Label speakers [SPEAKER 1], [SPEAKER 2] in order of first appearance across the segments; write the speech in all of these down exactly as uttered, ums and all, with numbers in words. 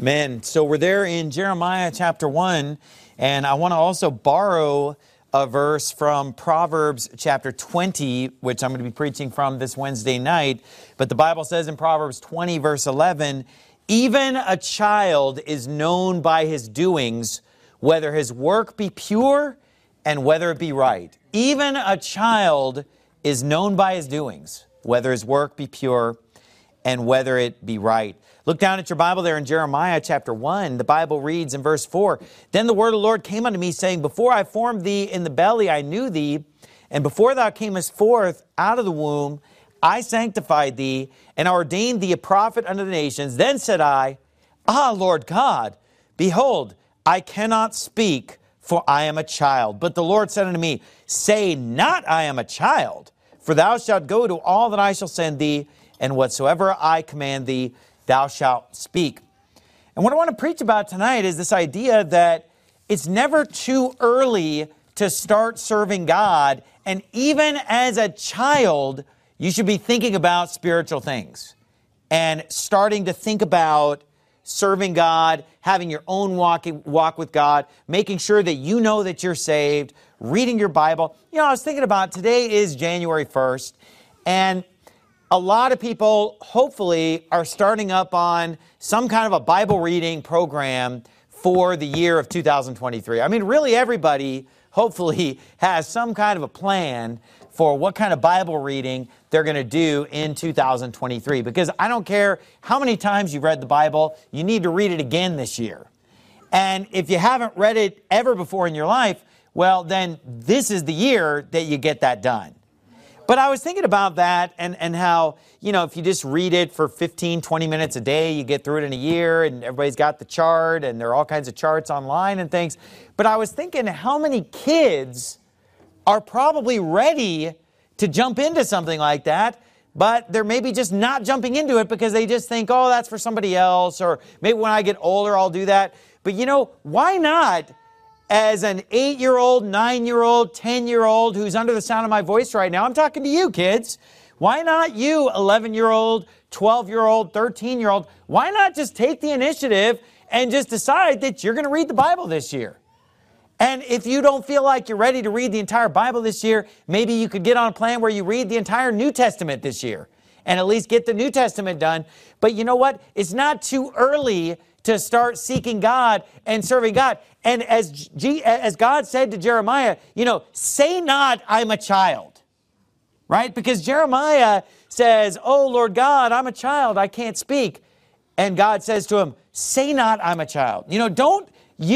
[SPEAKER 1] Man, so we're there in Jeremiah chapter one, and I want to also borrow a verse from Proverbs chapter twenty, which I'm going to be preaching from this Wednesday night. But the Bible says in Proverbs twenty, verse eleven, even a child is known by his doings, whether his work be pure and whether it be right. Even a child is known by his doings, whether his work be pure and whether it be right. Look down at your Bible there in Jeremiah chapter one. The Bible reads in verse four, Then the word of the Lord came unto me, saying, Before I formed thee in the belly, I knew thee, and before thou camest forth out of the womb, I sanctified thee, and ordained thee a prophet unto the nations. Then said I, Ah, Lord God, behold, I cannot speak, for I am a child. But the Lord said unto me, Say not, I am a child, for thou shalt go to all that I shall send thee, and whatsoever I command thee, thou shalt speak. And what I want to preach about tonight is this idea that it's never too early to start serving God. And even as a child, you should be thinking about spiritual things and starting to think about serving God, having your own walk, walk with God, making sure that you know that you're saved, reading your Bible. You know, I was thinking about today is January first, and a lot of people, hopefully, are starting up on some kind of a Bible reading program for the year of two thousand twenty-three. I mean, really everybody, hopefully, has some kind of a plan for what kind of Bible reading they're going to do in two thousand twenty-three. Because I don't care how many times you've read the Bible, you need to read it again this year. And if you haven't read it ever before in your life, well, then this is the year that you get that done. But I was thinking about that and, and how, you know, if you just read it for fifteen, twenty minutes a day, you get through it in a year, and everybody's got the chart, and there are all kinds of charts online and things. But I was thinking how many kids are probably ready to jump into something like that, but they're maybe just not jumping into it because they just think, oh, that's for somebody else, or maybe when I get older, I'll do that. But, you know, why not? As an eight-year-old, nine-year-old, ten-year-old who's under the sound of my voice right now, I'm talking to you, kids. Why not you, eleven-year-old, twelve-year-old, thirteen-year-old? Why not just take the initiative and just decide that you're going to read the Bible this year? And if you don't feel like you're ready to read the entire Bible this year, maybe you could get on a plan where you read the entire New Testament this year and at least get the New Testament done. But you know what? It's not too early to start seeking God and serving God. And as G, as God said to Jeremiah, you know, say not, I'm a child, right? Because Jeremiah says, oh, Lord God, I'm a child, I can't speak. And God says to him, say not, I'm a child. You know, don't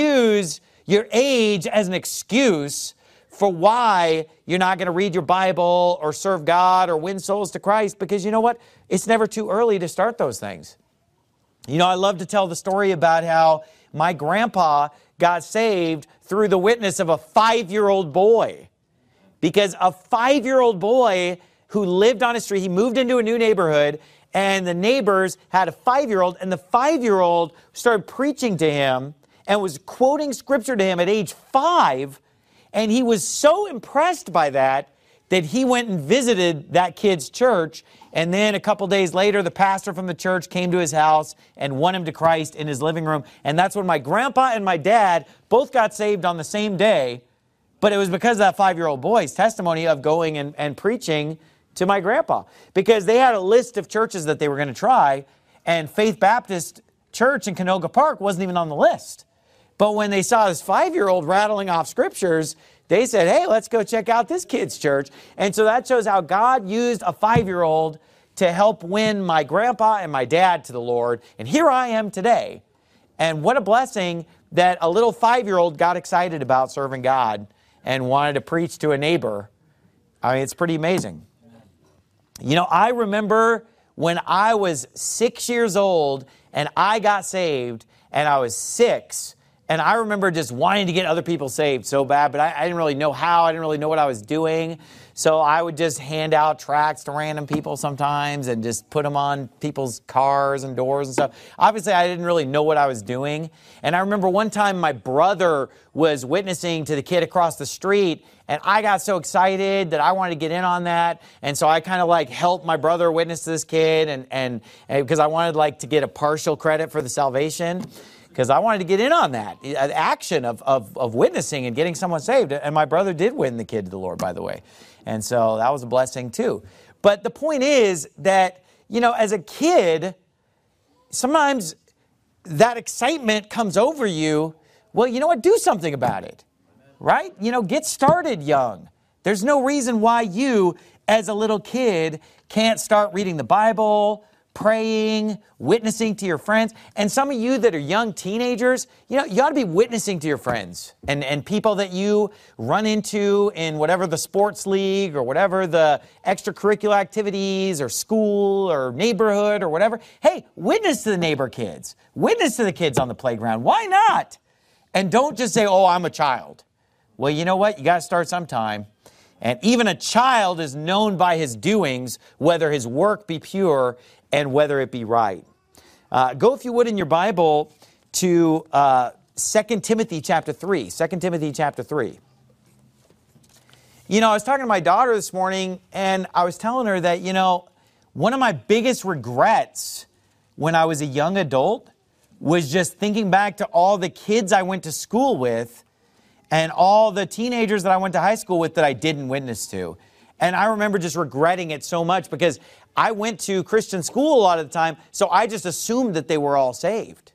[SPEAKER 1] use your age as an excuse for why you're not going to read your Bible or serve God or win souls to Christ, because you know what? It's never too early to start those things. You know, I love to tell the story about how my grandpa got saved through the witness of a five-year-old boy. Because a five-year-old boy who lived on a street, he moved into a new neighborhood, and the neighbors had a five-year-old, and the five-year-old started preaching to him and was quoting scripture to him at age five, and he was so impressed by that that he went and visited that kid's church. And then a couple days later, the pastor from the church came to his house and won him to Christ in his living room. And that's when my grandpa and my dad both got saved on the same day. But it was because of that five-year-old boy's testimony of going and, and preaching to my grandpa. Because they had a list of churches that they were going to try, and Faith Baptist Church in Canoga Park wasn't even on the list. But when they saw this five-year-old rattling off scriptures, they said, hey, let's go check out this kid's church. And so that shows how God used a five-year-old to help win my grandpa and my dad to the Lord. And here I am today. And what a blessing that a little five-year-old got excited about serving God and wanted to preach to a neighbor. I mean, it's pretty amazing. You know, I remember when I was six years old and I got saved, and I was six, And I remember just wanting to get other people saved so bad, but I, I didn't really know how. I didn't really know what I was doing. So I would just hand out tracts to random people sometimes and just put them on people's cars and doors and stuff. Obviously, I didn't really know what I was doing. And I remember one time my brother was witnessing to the kid across the street, and I got so excited that I wanted to get in on that. And so I kind of like helped my brother witness to this kid, and and because I wanted like to get a partial credit for the salvation. Because I wanted to get in on that, an action of, of, of witnessing and getting someone saved. And my brother did win the kid to the Lord, by the way. And so that was a blessing too. But the point is that, you know, as a kid, sometimes that excitement comes over you. Well, you know what? Do something about it, right? You know, get started young. There's no reason why you, as a little kid, can't start reading the Bible, praying, witnessing to your friends. And some of you that are young teenagers, you know, you ought to be witnessing to your friends and, and people that you run into in whatever the sports league or whatever the extracurricular activities or school or neighborhood or whatever. Hey, witness to the neighbor kids. Witness to the kids on the playground. Why not? And don't just say, oh, I'm a child. Well, you know what? You got to start sometime. And even a child is known by his doings, whether his work be pure and whether it be right. Uh, go, if you would, in your Bible to uh, Second Timothy chapter three. Second Timothy chapter three. You know, I was talking to my daughter this morning, and I was telling her that, you know, one of my biggest regrets when I was a young adult was just thinking back to all the kids I went to school with and all the teenagers that I went to high school with that I didn't witness to. And I remember just regretting it so much because I went to Christian school a lot of the time, so I just assumed that they were all saved.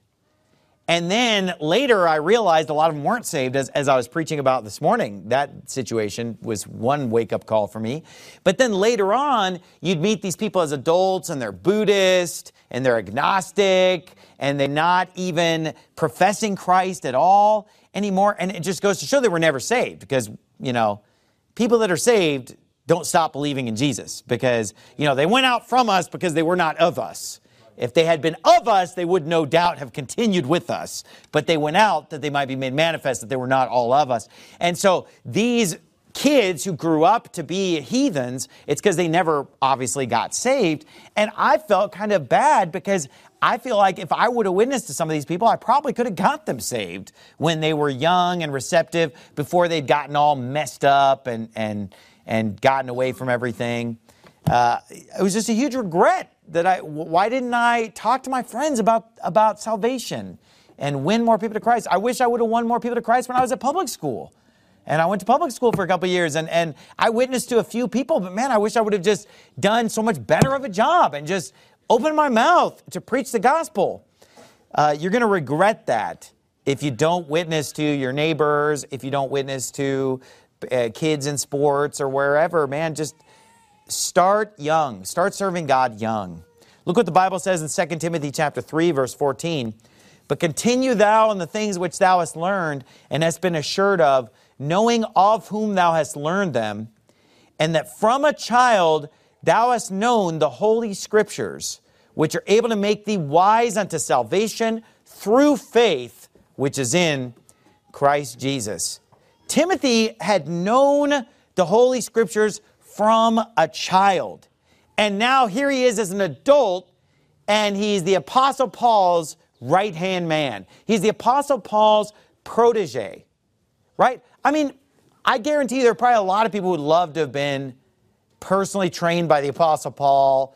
[SPEAKER 1] And then later I realized a lot of them weren't saved, as, as I was preaching about this morning. That situation was one wake-up call for me. But then later on, you'd meet these people as adults, and they're Buddhist, and they're agnostic, and they're not even professing Christ at all anymore. And it just goes to show they were never saved because, you know, people that are saved don't stop believing in Jesus because, you know, they went out from us because they were not of us. If they had been of us, they would no doubt have continued with us. But they went out that they might be made manifest that they were not all of us. And so these kids who grew up to be heathens, it's because they never obviously got saved. And I felt kind of bad because I feel like if I would have witnessed to some of these people, I probably could have got them saved when they were young and receptive before they'd gotten all messed up and and and gotten away from everything. Uh, it was just a huge regret that I, why didn't I talk to my friends about, about salvation and win more people to Christ? I wish I would have won more people to Christ when I was at public school. And I went to public school for a couple of years, and, and I witnessed to a few people, but man, I wish I would have just done so much better of a job and just opened my mouth to preach the gospel. Uh, you're going to regret that if you don't witness to your neighbors, if you don't witness to uh, kids in sports or wherever. Man, just start young. Start serving God young. Look what the Bible says in Second Timothy chapter three, verse fourteen. But continue thou in the things which thou hast learned and hast been assured of, knowing of whom thou hast learned them, and that from a child thou hast known the holy scriptures, which are able to make thee wise unto salvation through faith, which is in Christ Jesus. Timothy had known the holy scriptures from a child. And now here he is as an adult, and he's the Apostle Paul's right-hand man. He's the Apostle Paul's protege, right? I mean, I guarantee there are probably a lot of people who would love to have been personally trained by the Apostle Paul,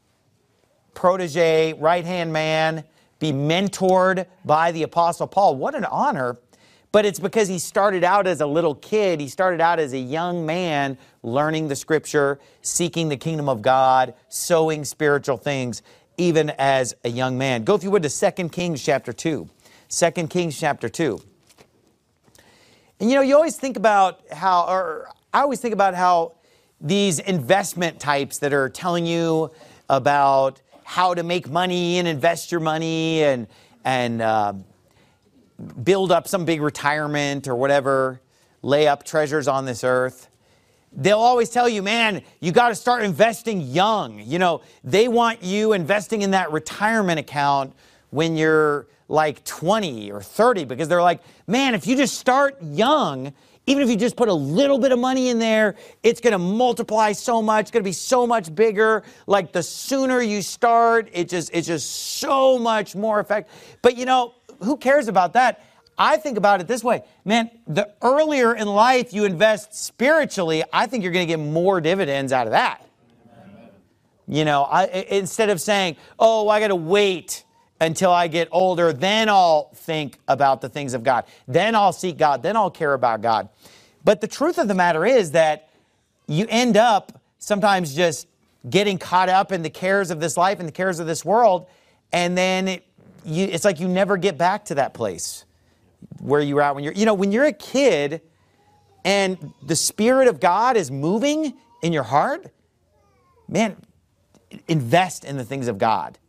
[SPEAKER 1] protege, right-hand man, be mentored by the Apostle Paul. What an honor. But it's because he started out as a little kid. He started out as a young man learning the Scripture, seeking the kingdom of God, sowing spiritual things, even as a young man. Go, if you would, to Second Kings chapter two. Second Kings chapter two. And you know, you always think about how, or I always think about how these investment types that are telling you about how to make money and invest your money and, and, uh, build up some big retirement or whatever, lay up treasures on this earth. They'll always tell you, man, you got to start investing young. You know, they want you investing in that retirement account when you're like twenty or thirty, because they're like, man, if you just start young, even if you just put a little bit of money in there, it's going to multiply so much. It's going to be so much bigger. Like the sooner you start, it just it's just so much more effective. But you know, who cares about that? I think about it this way, man, the earlier in life you invest spiritually, I think you're going to get more dividends out of that. Amen. You know, I, instead of saying, oh, I got to wait until I get older, then I'll think about the things of God. Then I'll seek God. Then I'll care about God. But the truth of the matter is that you end up sometimes just getting caught up in the cares of this life and the cares of this world. And then it, you, it's like you never get back to that place where you were at when you're, you know, when you're a kid and the Spirit of God is moving in your heart, man, invest in the things of God.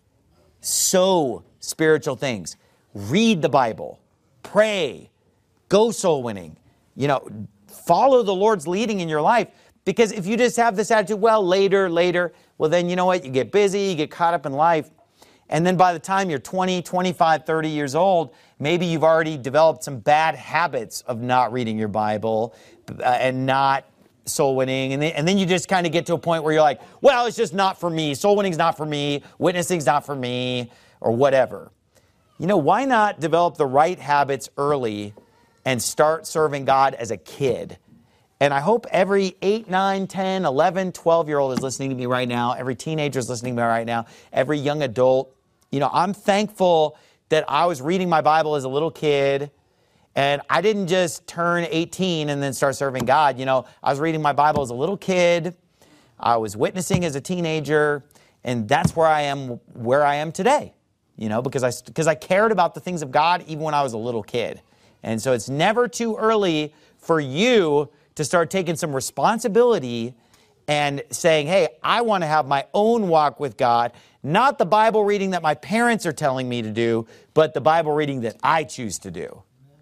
[SPEAKER 1] Sow spiritual things. Read the Bible. Pray. Go soul winning. You know, follow the Lord's leading in your life. Because if you just have this attitude, well, later, later, well, then you know what? You get busy, you get caught up in life. And then by the time you're twenty, twenty-five, thirty years old, maybe you've already developed some bad habits of not reading your Bible uh, and not soul winning. And then, and then you just kind of get to a point where you're like, well, it's just not for me. Soul winning's not for me. Witnessing's not for me, or whatever. You know, why not develop the right habits early and start serving God as a kid? And I hope every eight, nine, ten, eleven, twelve-year-old is listening to me right now. Every teenager is listening to me right now. Every young adult. You know, I'm thankful that I was reading my Bible as a little kid. And I didn't just turn eighteen and then start serving God. You know, I was reading my Bible as a little kid. I was witnessing as a teenager. And that's where I am, where I am today. You know, because I, because I cared about the things of God even when I was a little kid. And so it's never too early for you to start taking some responsibility and saying, hey, I want to have my own walk with God. Not the Bible reading that my parents are telling me to do, but the Bible reading that I choose to do.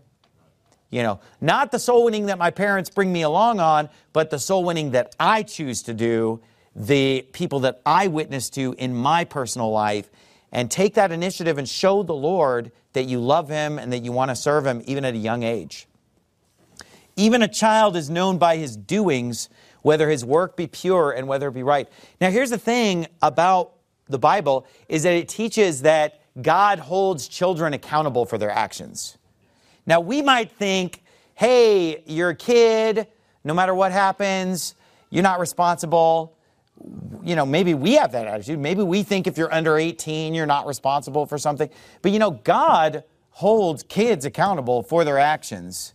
[SPEAKER 1] You know, not the soul winning that my parents bring me along on, but the soul winning that I choose to do, the people that I witness to in my personal life, and take that initiative and show the Lord that you love Him and that you want to serve Him even at a young age. Even a child is known by his doings, whether his work be pure and whether it be right. Now, here's the thing about the Bible, is that it teaches that God holds children accountable for their actions. Now, we might think, hey, you're a kid, no matter what happens, you're not responsible. You know, maybe we have that attitude. Maybe we think if you're under eighteen, you're not responsible for something. But you know, God holds kids accountable for their actions.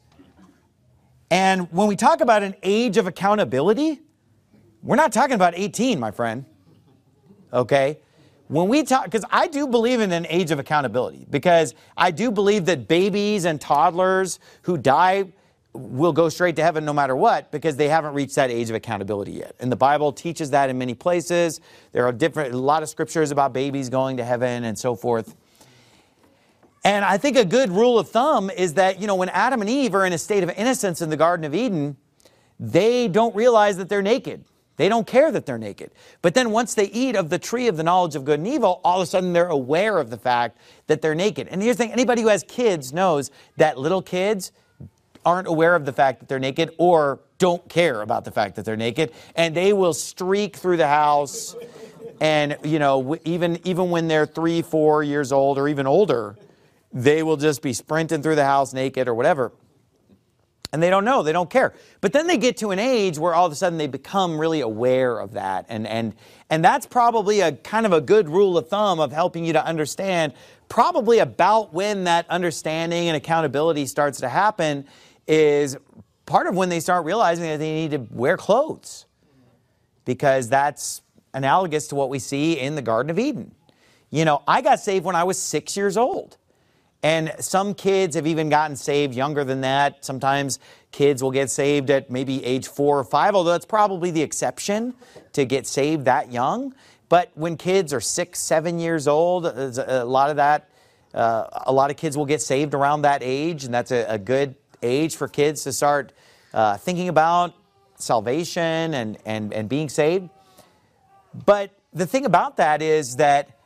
[SPEAKER 1] And when we talk about an age of accountability, we're not talking about eighteen, my friend. Okay? When we talk, because I do believe in an age of accountability, because I do believe that babies and toddlers who die will go straight to heaven no matter what, because they haven't reached that age of accountability yet. And the Bible teaches that in many places. There are different, a lot of scriptures about babies going to heaven and so forth. And I think a good rule of thumb is that, you know, when Adam and Eve are in a state of innocence in the Garden of Eden, they don't realize that they're naked. They don't care that they're naked. But then once they eat of the tree of the knowledge of good and evil, all of a sudden they're aware of the fact that they're naked. And here's the thing, anybody who has kids knows that little kids aren't aware of the fact that they're naked or don't care about the fact that they're naked. And they will streak through the house. And, you know, even, even when they're three, four years old or even older, they will just be sprinting through the house naked or whatever. And they don't know, they don't care. But then they get to an age where all of a sudden they become really aware of that. And, and, and that's probably a kind of a good rule of thumb of helping you to understand probably about when that understanding and accountability starts to happen is part of when they start realizing that they need to wear clothes. Because that's analogous to what we see in the Garden of Eden. You know, I got saved when I was six years old. And some kids have even gotten saved younger than that. Sometimes kids will get saved at maybe age four or five, although that's probably the exception to get saved that young. But when kids are six, seven years old, a lot of that, uh, a lot of kids will get saved around that age, and that's a, a good age for kids to start uh, thinking about salvation and, and, and being saved. But the thing about that is that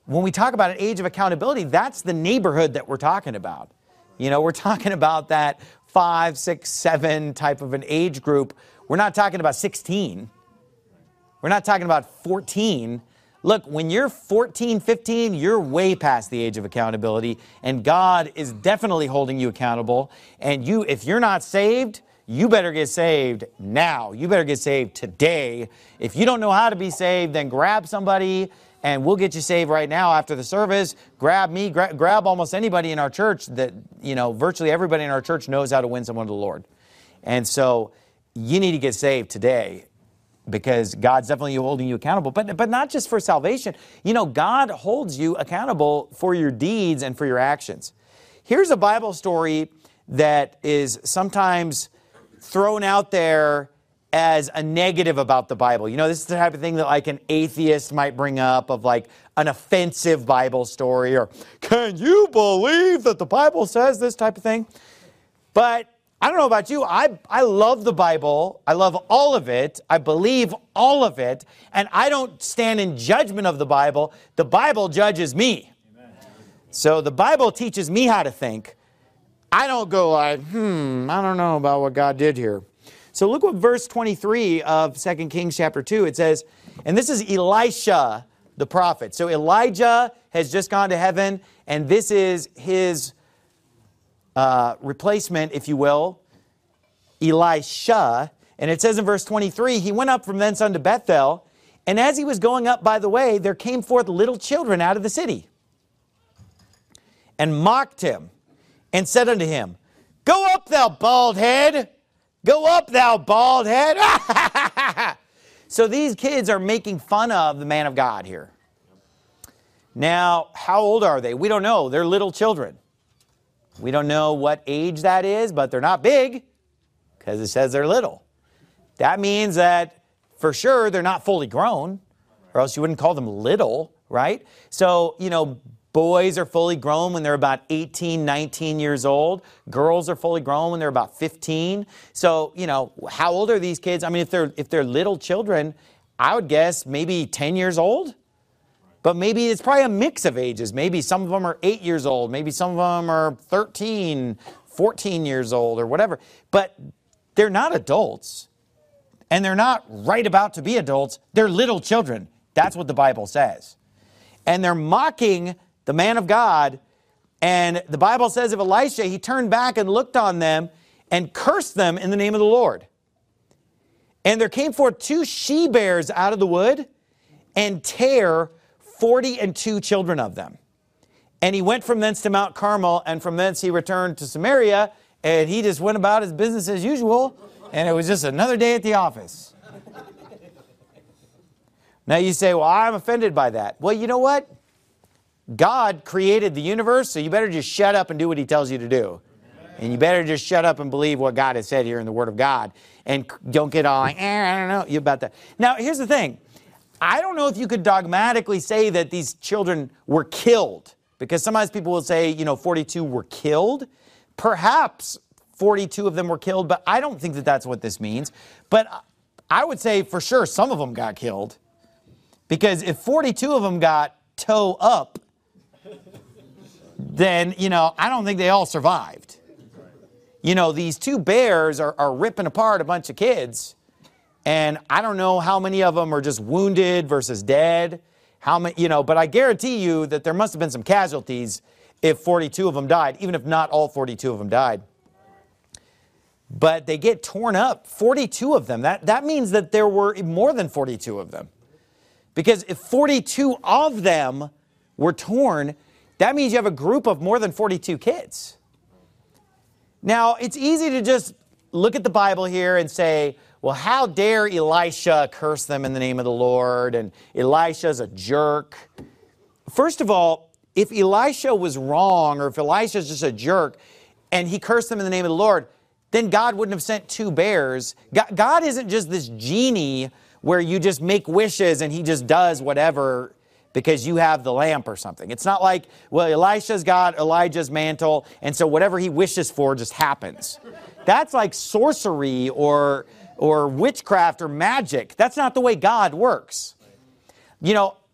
[SPEAKER 1] when we talk about an age of accountability, that's the neighborhood that we're talking about. You know, we're talking about that five, six, seven type of an age group. We're not talking about sixteen. We're not talking about fourteen. Look, when you're fourteen, fifteen, you're way past the age of accountability, and God is definitely holding you accountable. And you, if you're not saved, you better get saved now. You better get saved today. If you don't know how to be saved, then grab somebody and we'll get you saved right now after the service. Grab me, gra- grab almost anybody in our church that, you know, virtually everybody in our church knows how to win someone to the Lord. And so you need to get saved today, because God's definitely holding you accountable, but, but not just for salvation. You know, God holds you accountable for your deeds and for your actions. Here's a Bible story that is sometimes thrown out there as a negative about the Bible. You know, this is the type of thing that like an atheist might bring up, of like an offensive Bible story, or can you believe that the Bible says this type of thing? But I don't know about you, I, I love the Bible. I love all of it. I believe all of it. And I don't stand in judgment of the Bible. The Bible judges me. Amen. So the Bible teaches me how to think. I don't go like, hmm, I don't know about what God did here. So look what verse twenty-three of Second Kings chapter two, it says, and this is Elisha, the prophet. So Elijah has just gone to heaven, and this is his Uh, replacement, if you will, Elisha. And it says in verse twenty-three, he went up from thence unto Bethel, and as he was going up by the way, there came forth little children out of the city, and mocked him, and said unto him, Go up, thou bald head! Go up, thou bald head! So these kids are making fun of the man of God here. Now, how old are they? We don't know. They're little children. We don't know what age that is, but they're not big, because it says they're little. That means that for sure they're not fully grown, or else you wouldn't call them little, right? So, you know, boys are fully grown when they're about eighteen, nineteen years old. Girls are fully grown when they're about fifteen. So, you know, how old are these kids? I mean, if they're if they're little children, I would guess maybe ten years old. But maybe it's probably a mix of ages. Maybe some of them are eight years old. Maybe some of them are thirteen, fourteen years old, or whatever. But they're not adults. And they're not right about to be adults. They're little children. That's what the Bible says. And they're mocking the man of God. And the Bible says of Elisha, he turned back and looked on them and cursed them in the name of the Lord. And there came forth two she-bears out of the wood, and tare forty and two children of them. And he went from thence to Mount Carmel, and from thence he returned to Samaria, and he just went about his business as usual, and it was just another day at the office. Now you say, well, I'm offended by that. Well, you know what? God created the universe, so you better just shut up and do what he tells you to do. And you better just shut up and believe what God has said here in the Word of God. And don't get all like, eh, I don't know you about that. Now, here's the thing. I don't know if you could dogmatically say that these children were killed, because sometimes people will say, you know, forty-two were killed. Perhaps forty-two of them were killed, but I don't think that that's what this means. But I would say for sure some of them got killed, because if forty-two of them got toe up, then, you know, I don't think they all survived. You know, these two bears are, are ripping apart a bunch of kids. And I don't know how many of them are just wounded versus dead. How many, you know, but I guarantee you that there must have been some casualties if forty-two of them died, even if not all forty-two of them died. But they get torn up, forty-two of them. That, that means that there were more than forty-two of them. Because if forty-two of them were torn, that means you have a group of more than forty-two kids. Now, it's easy to just look at the Bible here and say, well, how dare Elisha curse them in the name of the Lord? And Elisha's a jerk. First of all, if Elisha was wrong, or if Elisha's just a jerk, and he cursed them in the name of the Lord, then God wouldn't have sent two bears. God, God isn't just this genie where you just make wishes and he just does whatever because you have the lamp or something. It's not like, well, Elisha's got Elijah's mantle, and so whatever he wishes for just happens. That's like sorcery or... or witchcraft or magic. That's not the way God works. You know,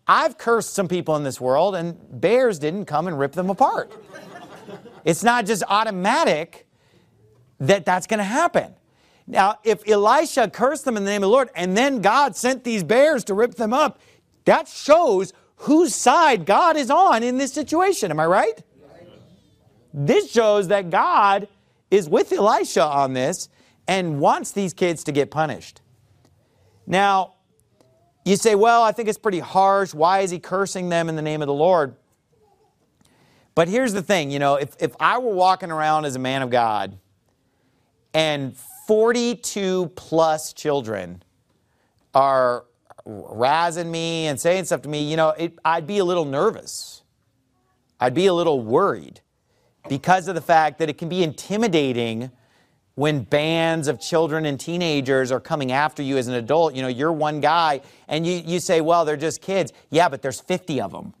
[SPEAKER 1] I've cursed some people in this world, and bears didn't come and rip them apart. It's not just automatic that that's going to happen. Now, if Elisha cursed them in the name of the Lord, and then God sent these bears to rip them up, that shows whose side God is on in this situation. Am I right? This shows that God is with Elisha on this and wants these kids to get punished. Now, you say, well, I think it's pretty harsh. Why is he cursing them in the name of the Lord? But here's the thing, you know, if, if I were walking around as a man of God and forty-two plus children are razzing me and saying stuff to me, you know, it, I'd be a little nervous. I'd be a little worried because of the fact that it can be intimidating when bands of children and teenagers are coming after you as an adult. You know, you're one guy and you, you say, well, they're just kids. Yeah, but there's fifty of them.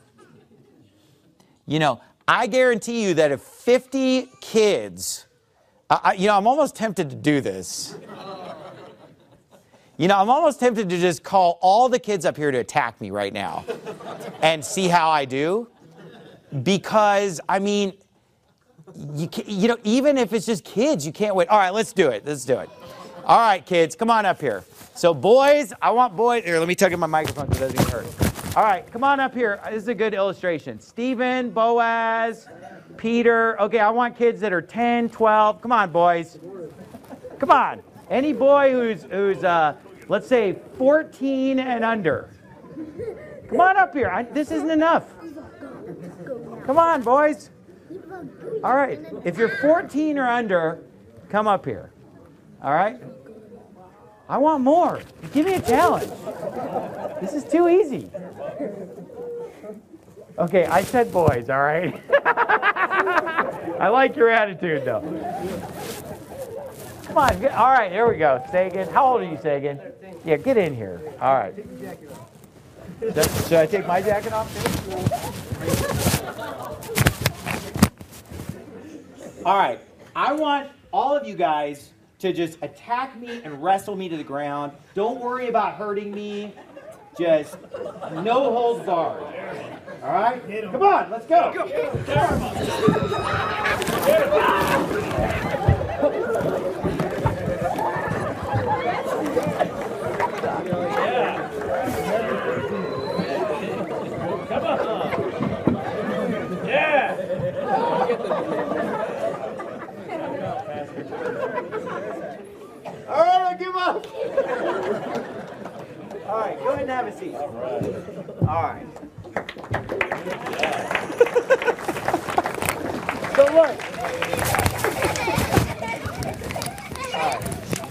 [SPEAKER 1] You know, I guarantee you that if fifty kids, I, you know, I'm almost tempted to do this. You know, I'm almost tempted to just call all the kids up here to attack me right now and see how I do. Because, I mean, you, can, you know, even if it's just kids, you can't wait. All right, let's do it. Let's do it. All right, kids, come on up here. So boys, I want boys. Here, let me tug in my microphone so it doesn't get hurt. All right, come on up here. This is a good illustration. Stephen, Boaz, Peter. Okay, I want kids that are ten, twelve. Come on, boys. Come on. Any boy who's, who's uh, let's say, fourteen and under. Come on up here. I, this isn't enough. Come on, boys. All right. If you're fourteen or under, come up here. All right? I want more. Give me a challenge. This is too easy. Okay, I said boys, all right? I like your attitude, though. Come on. Get, all right, here we go. Sagan. How old are you, Sagan? Yeah, get in here. All right. Should, should I take my jacket off, too? All right. I want all of you guys to just attack me and wrestle me to the ground. Don't worry about hurting me. Just no holds barred. All right? Come on, let's go. All right, give up. All right, go ahead and have a seat. All right. All right. So look. All right.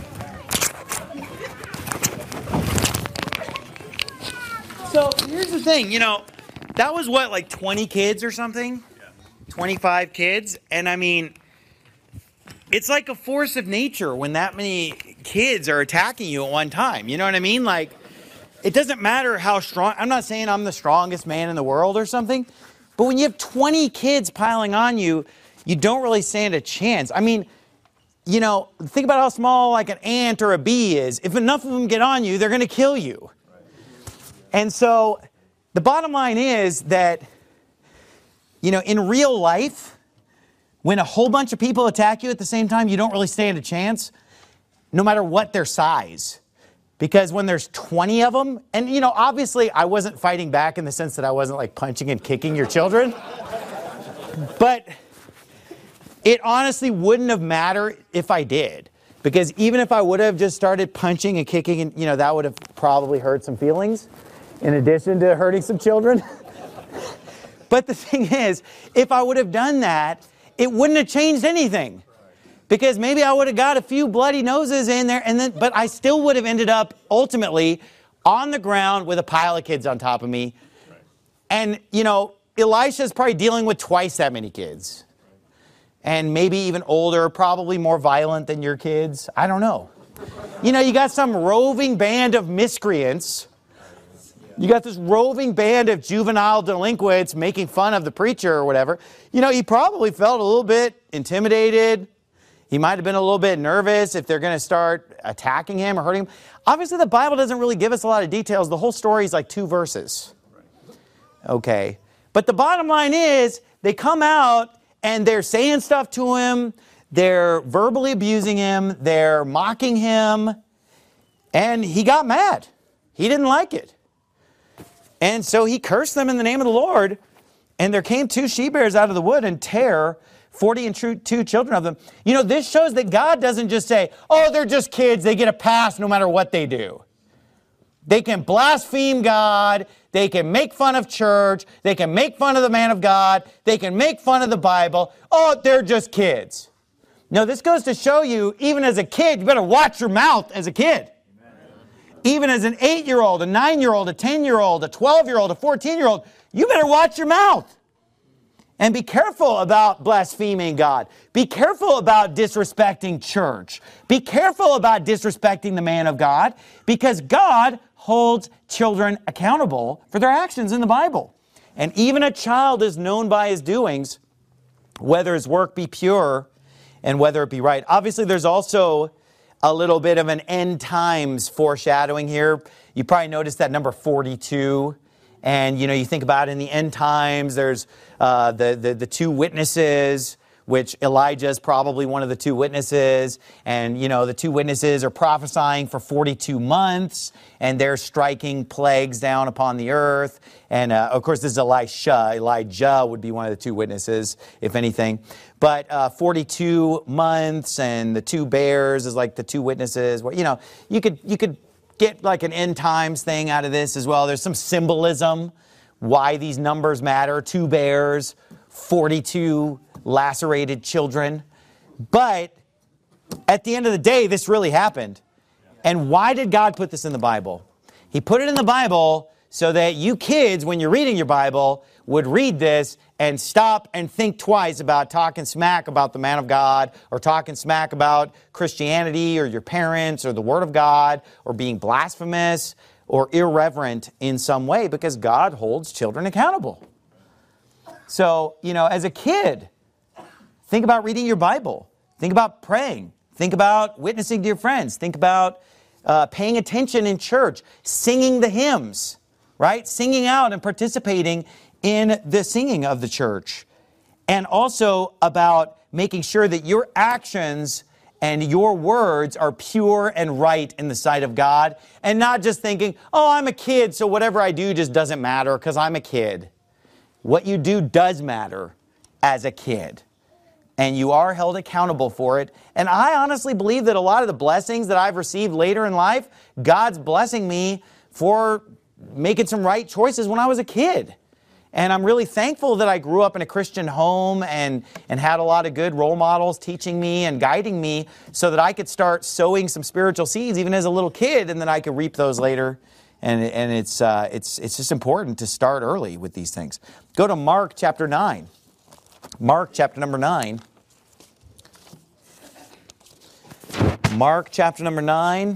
[SPEAKER 1] So here's the thing, you know, that was what, like twenty kids or something? Yeah. twenty-five kids, and I mean, it's like a force of nature when that many kids are attacking you at one time. You know what I mean? Like, it doesn't matter how strong. I'm not saying I'm the strongest man in the world or something, but when you have twenty kids piling on you, you don't really stand a chance. I mean, you know, think about how small like an ant or a bee is. If enough of them get on you, they're going to kill you. And so the bottom line is that, you know, in real life, when a whole bunch of people attack you at the same time, you don't really stand a chance, no matter what their size. Because when there's twenty of them, and, you know, obviously I wasn't fighting back in the sense that I wasn't like punching and kicking your children. But it honestly wouldn't have mattered if I did. Because even if I would have just started punching and kicking, and, you know, that would have probably hurt some feelings in addition to hurting some children. But the thing is, if I would have done that, it wouldn't have changed anything. Because maybe I would have got a few bloody noses in there, and then, but I still would have ended up ultimately on the ground with a pile of kids on top of me. And, you know, Elisha's probably dealing with twice that many kids. And maybe even older, probably more violent than your kids. I don't know. You know, you got some roving band of miscreants. You got this roving band of juvenile delinquents making fun of the preacher or whatever. You know, he probably felt a little bit intimidated. He might have been a little bit nervous if they're going to start attacking him or hurting him. Obviously, the Bible doesn't really give us a lot of details. The whole story is like two verses. Okay. But the bottom line is they come out and they're saying stuff to him. They're verbally abusing him. They're mocking him. And he got mad. He didn't like it. And so he cursed them in the name of the Lord. And there came two she-bears out of the wood and tear forty and two children of them. You know, this shows that God doesn't just say, oh, they're just kids. They get a pass no matter what they do. They can blaspheme God. They can make fun of church. They can make fun of the man of God. They can make fun of the Bible. Oh, they're just kids. No, this goes to show you, even as a kid, you better watch your mouth as a kid. Amen. Even as an eight-year-old, a nine-year-old, a ten-year-old, a twelve-year-old, a fourteen-year-old, you better watch your mouth. And be careful about blaspheming God. Be careful about disrespecting church. Be careful about disrespecting the man of God, because God holds children accountable for their actions in the Bible. And even a child is known by his doings, whether his work be pure and whether it be right. Obviously, there's also a little bit of an end times foreshadowing here. You probably noticed that number forty-two. And, you know, you think about in the end times, there's uh, the, the, the two witnesses, which Elijah is probably one of the two witnesses. And, you know, the two witnesses are prophesying for forty-two months, and they're striking plagues down upon the earth. And, uh, of course, this is Elisha. Elijah would be one of the two witnesses, if anything. But uh, forty-two months, and the two bears is like the two witnesses. Well, you know, you could you could get like an end times thing out of this as well. There's some symbolism why these numbers matter. Two bears, forty-two lacerated children. But at the end of the day, this really happened. And why did God put this in the Bible? He put it in the Bible so that you kids, when you're reading your Bible, would read this and stop and think twice about talking smack about the man of God, or talking smack about Christianity or your parents or the Word of God, or being blasphemous or irreverent in some way, because God holds children accountable. So, you know, as a kid, think about reading your Bible. Think about praying. Think about witnessing to your friends. Think about uh, paying attention in church, singing the hymns, right? Singing out and participating in the singing of the church. And also about making sure that your actions and your words are pure and right in the sight of God, and not just thinking, oh, I'm a kid, so whatever I do just doesn't matter because I'm a kid. What you do does matter as a kid, and you are held accountable for it. And I honestly believe that a lot of the blessings that I've received later in life, God's blessing me for making some right choices when I was a kid. And I'm really thankful that I grew up in a Christian home and, and had a lot of good role models teaching me and guiding me so that I could start sowing some spiritual seeds even as a little kid, and then I could reap those later. And, and it's, uh, it's, it's just important to start early with these things. Go to Mark chapter nine. Mark chapter number nine. Mark chapter number nine.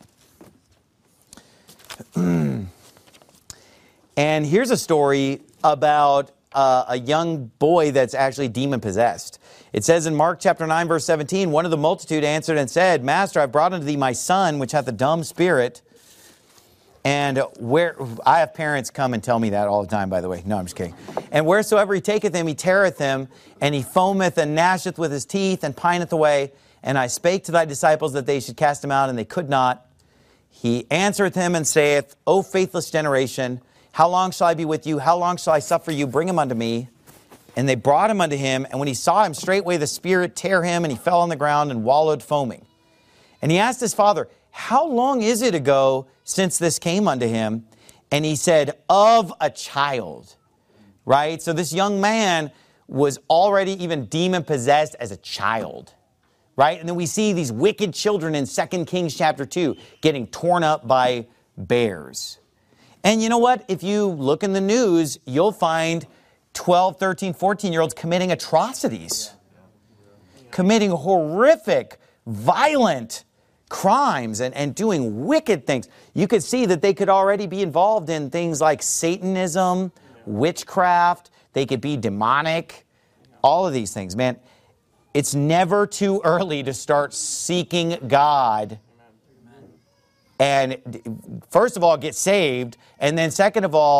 [SPEAKER 1] And here's a story about uh, a young boy that's actually demon-possessed. It says in Mark chapter nine, verse seventeen, one of the multitude answered and said, Master, I've brought unto thee my son, which hath a dumb spirit. And where I have parents come and tell me that all the time, by the way. No, I'm just kidding. And wheresoever he taketh him, he teareth him, and he foameth and gnasheth with his teeth, and pineth away. And I spake to thy disciples that they should cast him out, and they could not. He answereth him and saith, O faithless generation, how long shall I be with you? How long shall I suffer you? Bring him unto me. And they brought him unto him, and when he saw him, straightway the spirit tear him, and he fell on the ground and wallowed foaming. And he asked his father, how long is it ago since this came unto him? And he said, of a child. Right? So this young man was already even demon-possessed as a child. Right? And then we see these wicked children in Second Kings chapter two getting torn up by bears. And you know what? If you look in the news, you'll find twelve, thirteen, fourteen-year-olds committing atrocities. Committing horrific, violent crimes and, and doing wicked things. You could see that they could already be involved in things like Satanism, witchcraft. They could be demonic. All of these things, man. It's never too early to start seeking God. And first of all, get saved. And then second of all,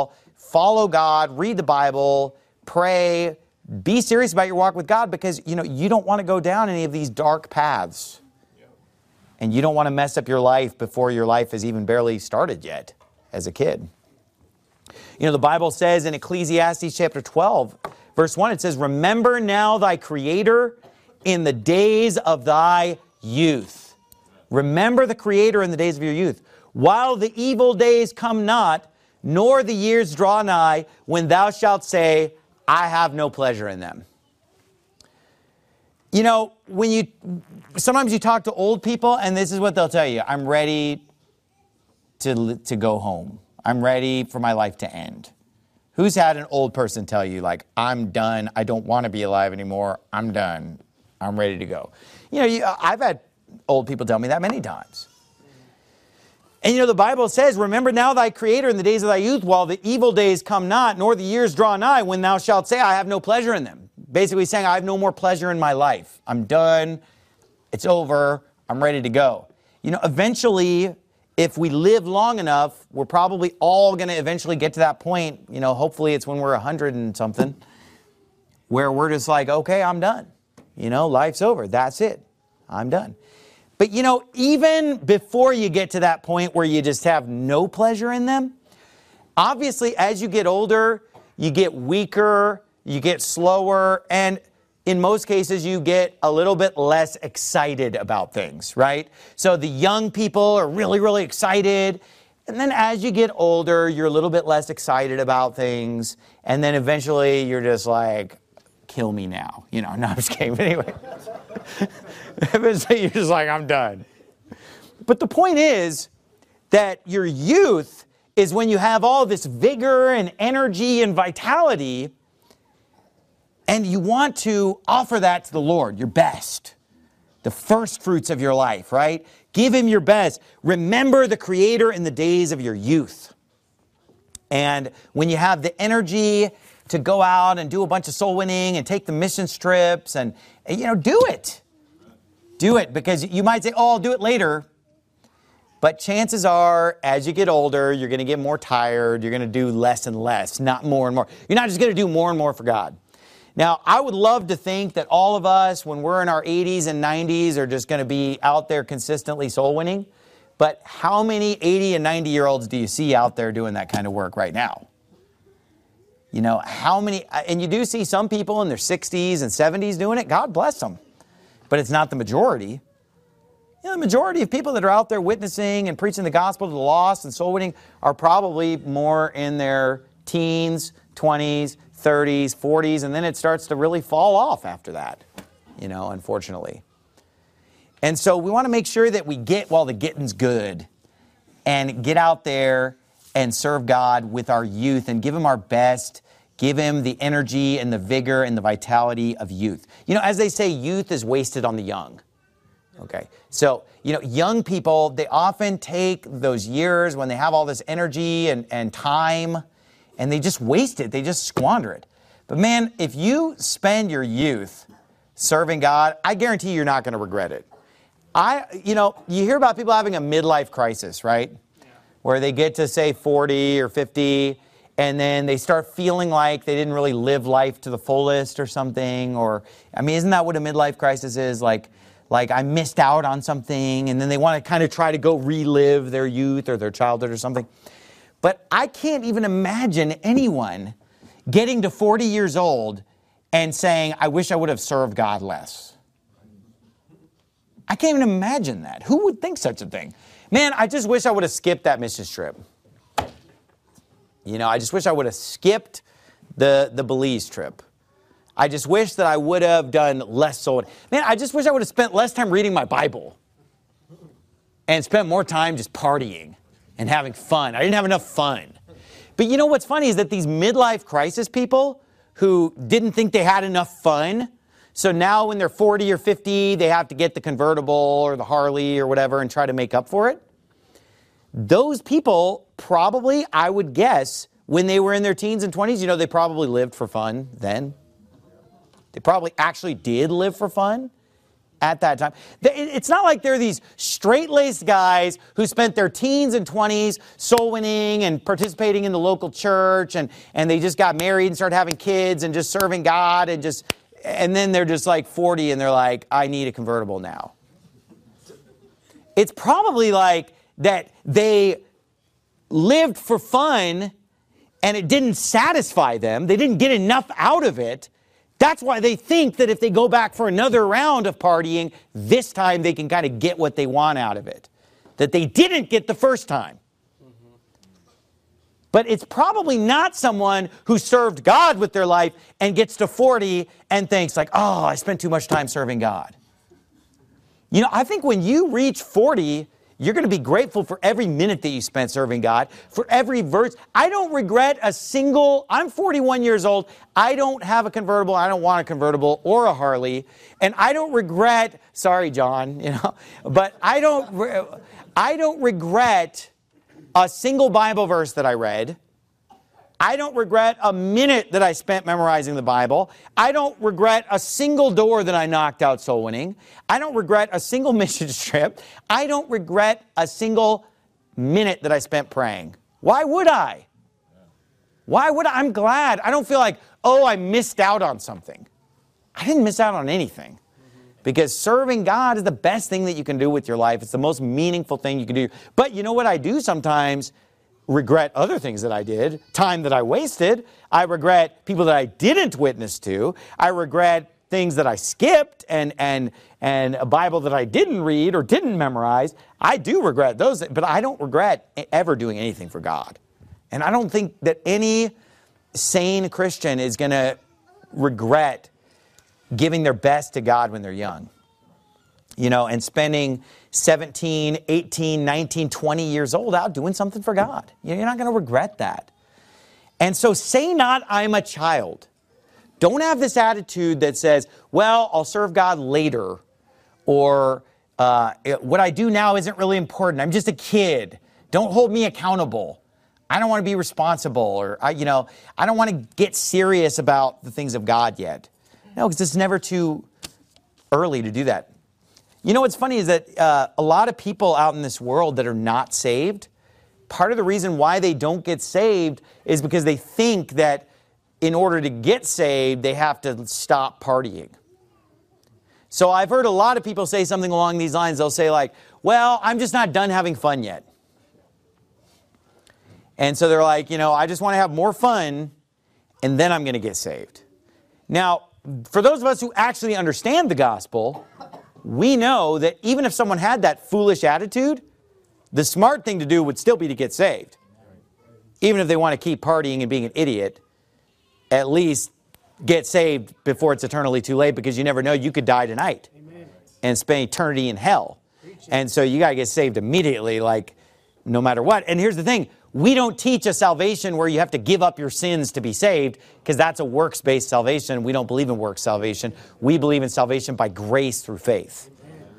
[SPEAKER 1] follow God, read the Bible, pray, be serious about your walk with God, because, you know, you don't want to go down any of these dark paths. And you don't want to mess up your life before your life has even barely started yet as a kid. You know, the Bible says in Ecclesiastes chapter twelve, verse one, it says, remember now thy Creator in the days of thy youth. Remember the Creator in the days of your youth, while the evil days come not, nor the years draw nigh, when thou shalt say, I have no pleasure in them. You know, when you, sometimes you talk to old people and this is what they'll tell you. I'm ready to, to go home. I'm ready for my life to end. Who's had an old person tell you, like, I'm done. I don't want to be alive anymore. I'm done. I'm ready to go. You know, you, I've had old people tell me that many times. And you know, the Bible says, remember now thy Creator in the days of thy youth, while the evil days come not, nor the years draw nigh, when thou shalt say, I have no pleasure in them. Basically saying, I have no more pleasure in my life. I'm done. It's over. I'm ready to go. You know, eventually, if we live long enough, we're probably all going to eventually get to that point. You know, hopefully it's when we're a hundred and something, where we're just like, okay, I'm done. You know, life's over. That's it. I'm done. But, you know, even before you get to that point where you just have no pleasure in them, obviously, as you get older, you get weaker, you get slower, and in most cases, you get a little bit less excited about things, right? So the young people are really, really excited. And then as you get older, you're a little bit less excited about things. And then eventually, you're just like, kill me now. You know, no, I'm just kidding. But anyway. Eventually, you're just like, I'm done. But the point is that your youth is when you have all this vigor and energy and vitality, and you want to offer that to the Lord, your best, the first fruits of your life, right? Give Him your best. Remember the Creator in the days of your youth. And when you have the energy to go out and do a bunch of soul winning and take the mission trips and, and you know, do it. Do it, because you might say, oh, I'll do it later. But chances are, as you get older, you're going to get more tired. You're going to do less and less, not more and more. You're not just going to do more and more for God. Now, I would love to think that all of us, when we're in our eighties and nineties, are just going to be out there consistently soul winning. But how many eighty and ninety-year-olds do you see out there doing that kind of work right now? You know, how many, and you do see some people in their sixties and seventies doing it. God bless them. But it's not the majority. You know, the majority of people that are out there witnessing and preaching the gospel to the lost and soul winning are probably more in their teens, twenties, thirties, forties, and then it starts to really fall off after that, you know, unfortunately. And so we want to make sure that we get while the getting's good and get out there and serve God with our youth and give Him our best. Give Him the energy and the vigor and the vitality of youth. You know, as they say, youth is wasted on the young. Okay, so, you know, young people, they often take those years when they have all this energy and, and time, and they just waste it. They just squander it. But man, if you spend your youth serving God, I guarantee you're not going to regret it. I, you know, you hear about people having a midlife crisis, right? Yeah. Where they get to, say, forty or fifty, and then they start feeling like they didn't really live life to the fullest or something. Or, I mean, isn't that what a midlife crisis is? Like, like I missed out on something, and then they want to kind of try to go relive their youth or their childhood or something. But I can't even imagine anyone getting to forty years old and saying, I wish I would have served God less. I can't even imagine that. Who would think such a thing? Man, I just wish I would have skipped that missions trip. You know, I just wish I would have skipped the, the Belize trip. I just wish that I would have done less soul. Man, I just wish I would have spent less time reading my Bible and spent more time just partying and having fun. I didn't have enough fun. But you know what's funny is that these midlife crisis people who didn't think they had enough fun, so now when they're forty or fifty, they have to get the convertible or the Harley or whatever and try to make up for it. Those people probably, I would guess, when they were in their teens and twenties, you know, they probably lived for fun then. They probably actually did live for fun. at that time. It's not like they're these straight-laced guys who spent their teens and twenties soul winning and participating in the local church, and, and they just got married and started having kids and just serving God, and just and then they're just like forty and they're like, I need a convertible now. It's probably like that they lived for fun and it didn't satisfy them. They didn't get enough out of it. That's why they think that if they go back for another round of partying, this time they can kind of get what they want out of it that they didn't get the first time. Mm-hmm. But it's probably not someone who served God with their life and gets to forty and thinks like, oh, I spent too much time serving God. You know, I think when you reach forty, you're going to be grateful for every minute that you spent serving God, for every verse. I don't regret a single, I'm forty-one years old. I don't have a convertible. I don't want a convertible or a Harley. And I don't regret, sorry, John, you know, but I don't, I don't regret a single Bible verse that I read. I don't regret a minute that I spent memorizing the Bible. I don't regret a single door that I knocked out soul winning. I don't regret a single mission trip. I don't regret a single minute that I spent praying. Why would I? Why would I? I'm glad. I don't feel like, oh, I missed out on something. I didn't miss out on anything. Because serving God is the best thing that you can do with your life. It's the most meaningful thing you can do. But you know what I do sometimes? Regret other things that I did, time that I wasted. I regret people that I didn't witness to. I regret things that I skipped and and and a Bible that I didn't read or didn't memorize. I do regret those, but I don't regret ever doing anything for God. And I don't think that any sane Christian is going to regret giving their best to God when they're young. You know, and spending seventeen, eighteen, nineteen, twenty years old out doing something for God. You're not going to regret that. And so say not, I'm a child. Don't have this attitude that says, well, I'll serve God later. Or uh, what I do now isn't really important. I'm just a kid. Don't hold me accountable. I don't want to be responsible. Or, I, you know, I don't want to get serious about the things of God yet. No, because it's never too early to do that. You know what's funny is that uh, a lot of people out in this world that are not saved, part of the reason why they don't get saved is because they think that in order to get saved, they have to stop partying. So I've heard a lot of people say something along these lines. They'll say like, well, I'm just not done having fun yet. And so they're like, you know, I just want to have more fun and then I'm going to get saved. Now, for those of us who actually understand the gospel, we know that even if someone had that foolish attitude, the smart thing to do would still be to get saved. Even if they want to keep partying and being an idiot, at least get saved before it's eternally too late, because you never know, you could die tonight and spend eternity in hell. And so you got to get saved immediately, like no matter what. And here's the thing. We don't teach a salvation where you have to give up your sins to be saved, because that's a works-based salvation. We don't believe in works salvation. We believe in salvation by grace through faith.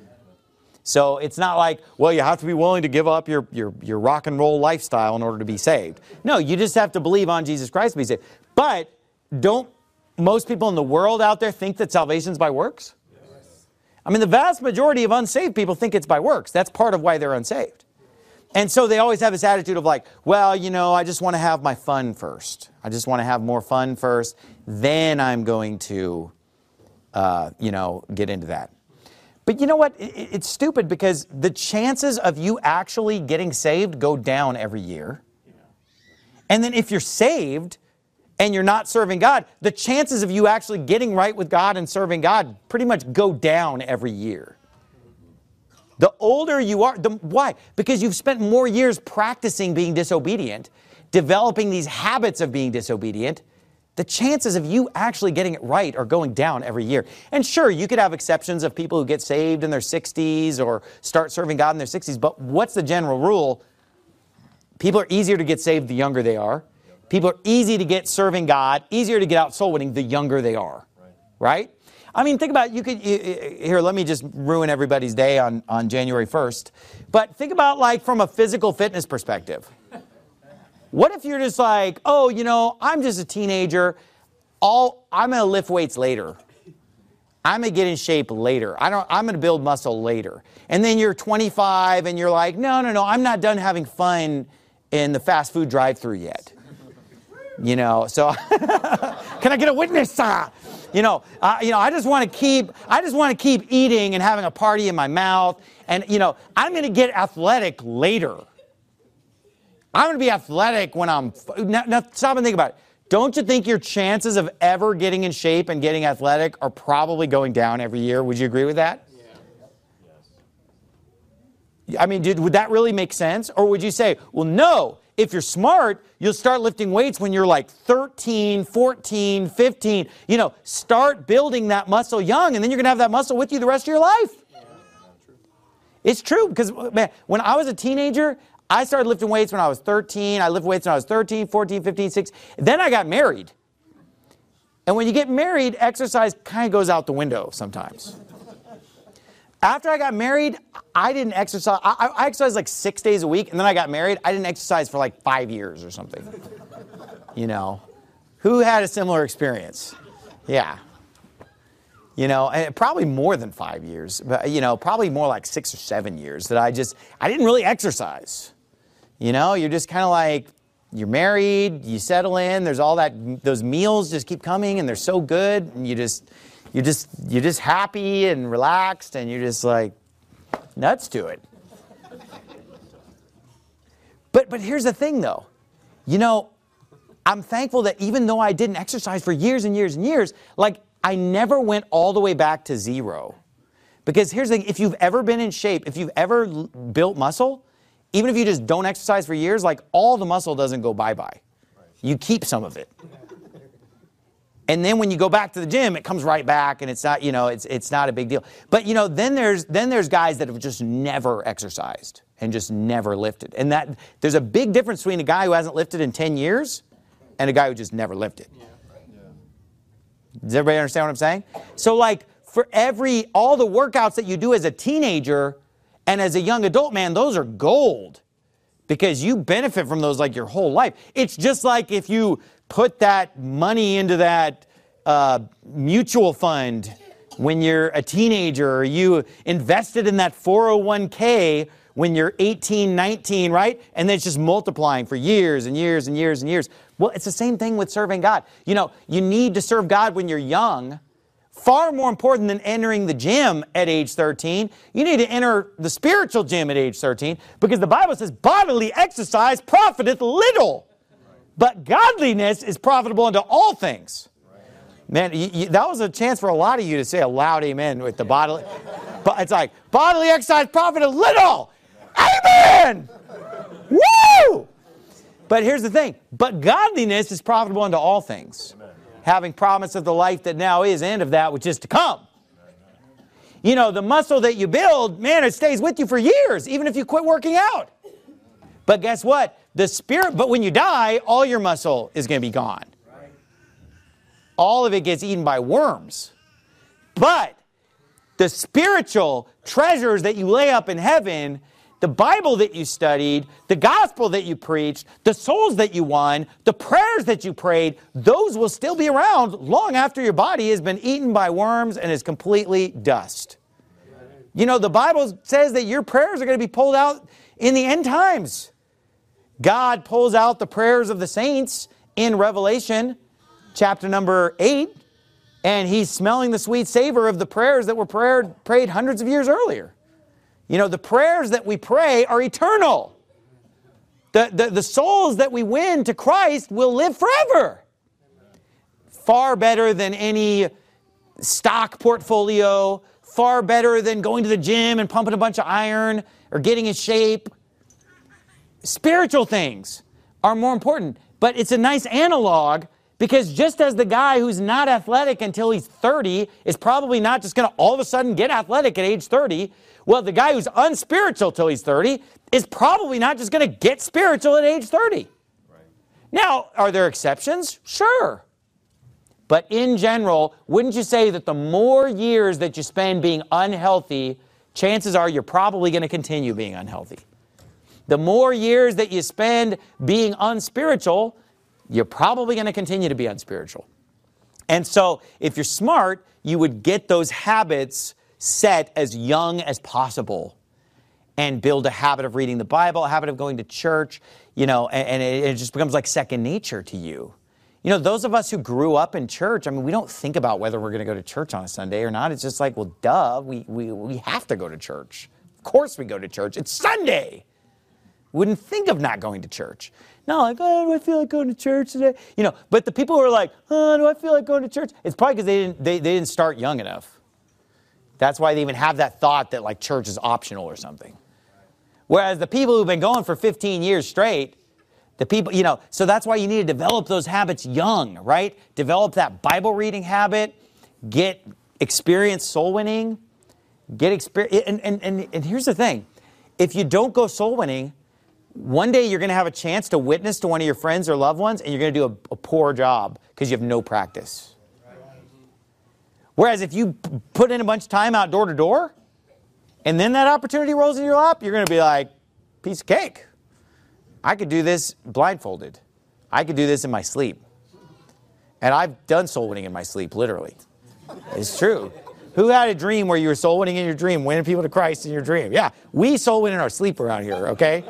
[SPEAKER 1] So it's not like, well, you have to be willing to give up your, your, your rock and roll lifestyle in order to be saved. No, you just have to believe on Jesus Christ to be saved. But don't most people in the world out there think that salvation's by works? I mean, the vast majority of unsaved people think it's by works. That's part of why they're unsaved. And so they always have this attitude of like, well, you know, I just want to have my fun first. I just want to have more fun first. Then I'm going to, uh, you know, get into that. But you know what? It, it's stupid, because the chances of you actually getting saved go down every year. And then if you're saved and you're not serving God, the chances of you actually getting right with God and serving God pretty much go down every year. The older you are, the, why? Because you've spent more years practicing being disobedient, developing these habits of being disobedient. The chances of you actually getting it right are going down every year. And sure, you could have exceptions of people who get saved in their sixties or start serving God in their sixties, but what's the general rule? People are easier to get saved the younger they are. People are easy to get serving God, easier to get out soul winning the younger they are, right? I mean, think about it. You could, you, here, let me just ruin everybody's day on, on January first. But think about like from a physical fitness perspective. What if you're just like, oh, you know, I'm just a teenager. All, I'm going to lift weights later. I'm going to get in shape later. I don't, I'm going to build muscle later. And then you're twenty-five and you're like, no, no, no, I'm not done having fun in the fast food drive-thru yet. You know, so can I get a witness? Uh, you know, uh, you know, I just want to keep, I just want to keep eating and having a party in my mouth. And, you know, I'm going to get athletic later. I'm going to be athletic when I'm, now, now stop and think about it. Don't you think your chances of ever getting in shape and getting athletic are probably going down every year? Would you agree with that? Yeah. I mean, dude, would that really make sense? Or would you say, well, no, if you're smart, you'll start lifting weights when you're like thirteen, fourteen, fifteen. You know, start building that muscle young, and then you're going to have that muscle with you the rest of your life. Yeah. It's true, because man, when I was a teenager, I started lifting weights when I was thirteen. I lifted weights when I was thirteen, fourteen, fifteen, sixteen. Then I got married. And when you get married, exercise kind of goes out the window sometimes. After I got married, I didn't exercise. I, I exercised like six days a week, and then I got married. I didn't exercise for like five years or something. You know, who had a similar experience? Yeah. You know, and probably more than five years, but, you know, probably more like six or seven years that I just, I didn't really exercise. You know, you're just kind of like, you're married, you settle in, there's all that, those meals just keep coming and they're so good, and you just, you're just, you're just happy and relaxed, and you're just like, nuts to it. But, but here's the thing though, you know, I'm thankful that even though I didn't exercise for years and years and years, like, I never went all the way back to zero. Because here's the thing, if you've ever been in shape, if you've ever l- built muscle, even if you just don't exercise for years, like, all the muscle doesn't go bye-bye. Right. You keep some of it. And then when you go back to the gym, it comes right back, and it's not, you know, it's it's not a big deal. But, you know, then there's then there's guys that have just never exercised and just never lifted. And that there's a big difference between a guy who hasn't lifted in ten years and a guy who just never lifted. Yeah. Does everybody understand what I'm saying? So, like, for every, all the workouts that you do as a teenager and as a young adult, man, those are gold. Because you benefit from those like your whole life. It's just like if you put that money into that uh, mutual fund when you're a teenager, or you invested in that four oh one k when you're eighteen, nineteen, right? And then it's just multiplying for years and years and years and years. Well, it's the same thing with serving God. You know, you need to serve God when you're young. Far more important than entering the gym at age thirteen, you need to enter the spiritual gym at age thirteen, because the Bible says bodily exercise profiteth little, but godliness is profitable unto all things. Man, you, you, that was a chance for a lot of you to say a loud amen with the bodily. But it's like, bodily exercise profiteth little. Amen! Woo! But here's the thing, but godliness is profitable unto all things. Amen. Having promise of the life that now is and of that which is to come. You know, the muscle that you build, man, it stays with you for years, even if you quit working out. But guess what? The spirit, but when you die, all your muscle is going to be gone. All of it gets eaten by worms. But the spiritual treasures that you lay up in heaven, the Bible that you studied, the gospel that you preached, the souls that you won, the prayers that you prayed, those will still be around long after your body has been eaten by worms and is completely dust. You know, the Bible says that your prayers are going to be pulled out in the end times. God pulls out the prayers of the saints in Revelation chapter number eight, and he's smelling the sweet savor of the prayers that were prayed, prayed hundreds of years earlier. You know, the prayers that we pray are eternal. The, the, the souls that we win to Christ will live forever. Far better than any stock portfolio, far better than going to the gym and pumping a bunch of iron or getting in shape. Spiritual things are more important. But it's a nice analog, because just as the guy who's not athletic until he's thirty is probably not just going to all of a sudden get athletic at age thirty, well, the guy who's unspiritual till he's thirty is probably not just going to get spiritual at age thirty. Right. Now, are there exceptions? Sure. But in general, wouldn't you say that the more years that you spend being unhealthy, chances are you're probably going to continue being unhealthy? The more years that you spend being unspiritual, you're probably going to continue to be unspiritual. And so if you're smart, you would get those habits set as young as possible and build a habit of reading the Bible, a habit of going to church, you know, and, and it, it just becomes like second nature to you. You know, those of us who grew up in church, I mean, we don't think about whether we're going to go to church on a Sunday or not. It's just like, well, duh, we, we, we have to go to church. Of course we go to church. It's Sunday. Wouldn't think of not going to church. No, like, oh, do I feel like going to church today? You know, but the people who are like, oh, do I feel like going to church? It's probably because they didn't, they, they didn't start young enough. That's why they even have that thought that like church is optional or something. Whereas the people who've been going for fifteen years straight, the people, you know, so that's why you need to develop those habits young, right? Develop that Bible reading habit, get experience soul winning, get experience. And, and, and, and here's the thing. If you don't go soul winning, one day you're going to have a chance to witness to one of your friends or loved ones, and you're going to do a, a poor job because you have no practice. Whereas if you p- put in a bunch of time out door to door, and then that opportunity rolls in your lap, you're going to be like, piece of cake. I could do this blindfolded. I could do this in my sleep. And I've done soul winning in my sleep, literally. It's true. Who had a dream where you were soul winning in your dream, winning people to Christ in your dream? Yeah, we soul win in our sleep around here, okay?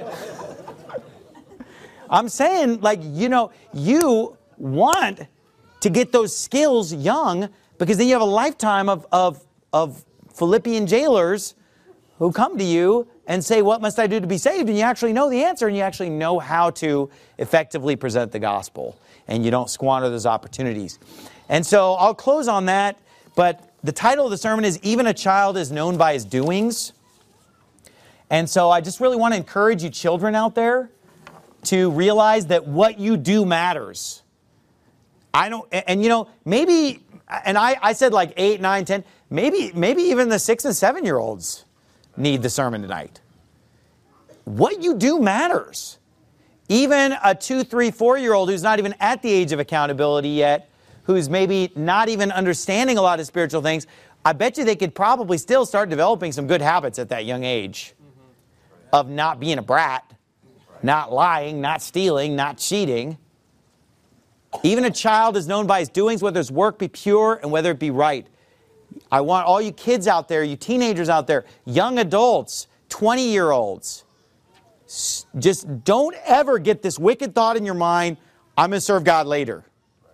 [SPEAKER 1] I'm saying, like, you know, you want to get those skills young because then you have a lifetime of, of, of Philippian jailers who come to you and say, what must I do to be saved? And you actually know the answer, and you actually know how to effectively present the gospel, and you don't squander those opportunities. And so I'll close on that, but the title of the sermon is Even a Child is Known by His Doings. And so I just really want to encourage you children out there to realize that what you do matters. I don't, and, and you know, maybe, and I, I said like eight, nine, ten, maybe, maybe even the six and seven year olds need the sermon tonight. What you do matters. Even a two, three, four year old who's not even at the age of accountability yet, who's maybe not even understanding a lot of spiritual things, I bet you they could probably still start developing some good habits at that young age of not being a brat, not lying, not stealing, not cheating. Even a child is known by his doings, whether his work be pure and whether it be right. I want all you kids out there, you teenagers out there, young adults, twenty-year-olds, just don't ever get this wicked thought in your mind, I'm going to serve God later.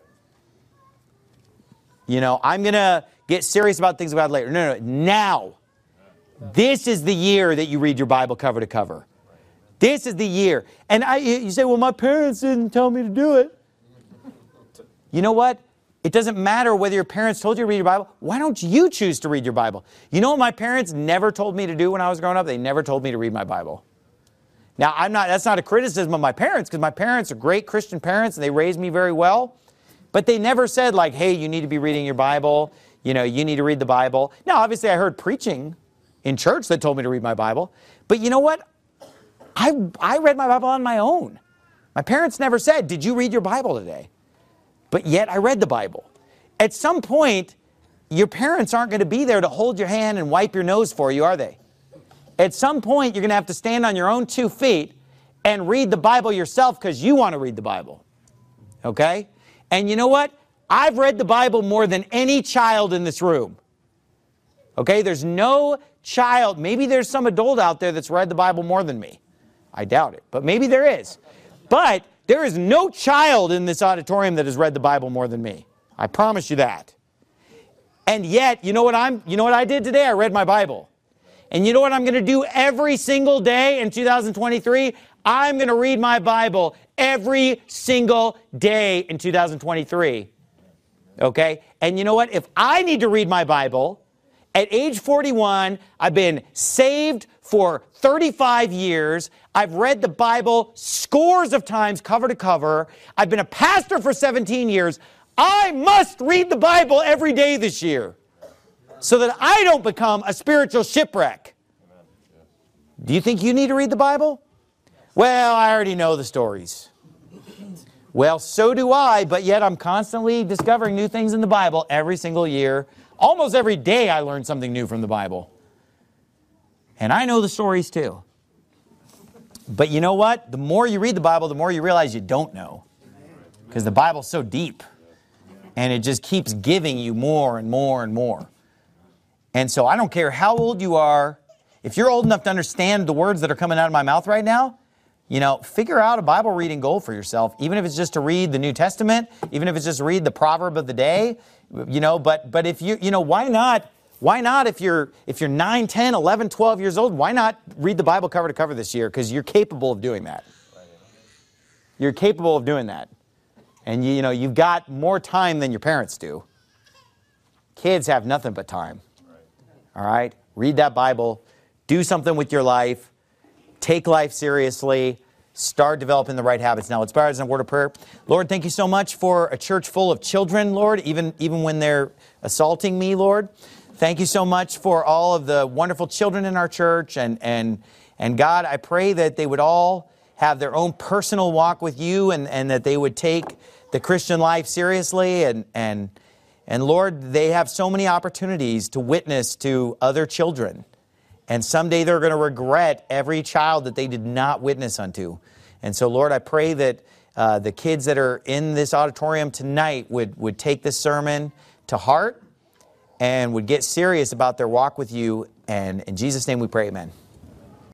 [SPEAKER 1] You know, I'm going to get serious about things about later. No, no, now. This is the year that you read your Bible cover to cover. This is the year. And I, you say, well, my parents didn't tell me to do it. You know what? It doesn't matter whether your parents told you to read your Bible. Why don't you choose to read your Bible? You know what my parents never told me to do when I was growing up? They never told me to read my Bible. Now, I'm not, that's not a criticism of my parents, because my parents are great Christian parents and they raised me very well. But they never said like, hey, you need to be reading your Bible. You know, you need to read the Bible. Now, obviously, I heard preaching in church that told me to read my Bible. But you know what? I, I read my Bible on my own. My parents never said, did you read your Bible today? But yet I read the Bible. At some point, your parents aren't going to be there to hold your hand and wipe your nose for you, are they? At some point, you're going to have to stand on your own two feet and read the Bible yourself because you want to read the Bible. Okay? And you know what? I've read the Bible more than any child in this room. Okay? There's no child. Maybe there's some adult out there that's read the Bible more than me. I doubt it. But maybe there is. But there is no child in this auditorium that has read the Bible more than me. I promise you that. And yet, you know what I'm, you know what I did today? I read my Bible. And you know what I'm going to do every single day in two thousand twenty-three? I'm going to read my Bible every single day in two thousand twenty-three. Okay? And you know what? If I need to read my Bible, at age forty-one, I've been saved for thirty-five years. I've read the Bible scores of times, cover to cover. I've been a pastor for seventeen years. I must read the Bible every day this year so that I don't become a spiritual shipwreck. Do you think you need to read the Bible? Well, I already know the stories. Well, so do I, but yet I'm constantly discovering new things in the Bible every single year. Almost every day I learn something new from the Bible. And I know the stories too. But you know what? The more you read the Bible, the more you realize you don't know. Because the Bible's so deep. And it just keeps giving you more and more and more. And so I don't care how old you are, if you're old enough to understand the words that are coming out of my mouth right now, you know, figure out a Bible reading goal for yourself, even if it's just to read the New Testament, even if it's just to read the proverb of the day, you know, but but if you, you know, why not, why not if you're if you're nine, ten, eleven, twelve years old, why not read the Bible cover to cover this year? Because you're capable of doing that. You're capable of doing that. And you, you know, you've got more time than your parents do. Kids have nothing but time. All right? Read that Bible. Do something with your life. Take life seriously. Start developing the right habits. Now, let's bow our heads in a word of prayer. Lord, thank you so much for a church full of children, Lord, even, even when they're assaulting me, Lord. Thank you so much for all of the wonderful children in our church. And, and, and God, I pray that they would all have their own personal walk with you, and, and that they would take the Christian life seriously. And, and, and Lord, they have so many opportunities to witness to other children. And someday they're going to regret every child that they did not witness unto. And so, Lord, I pray that uh, the kids that are in this auditorium tonight would, would take this sermon to heart and would get serious about their walk with you. And in Jesus' name we pray, amen.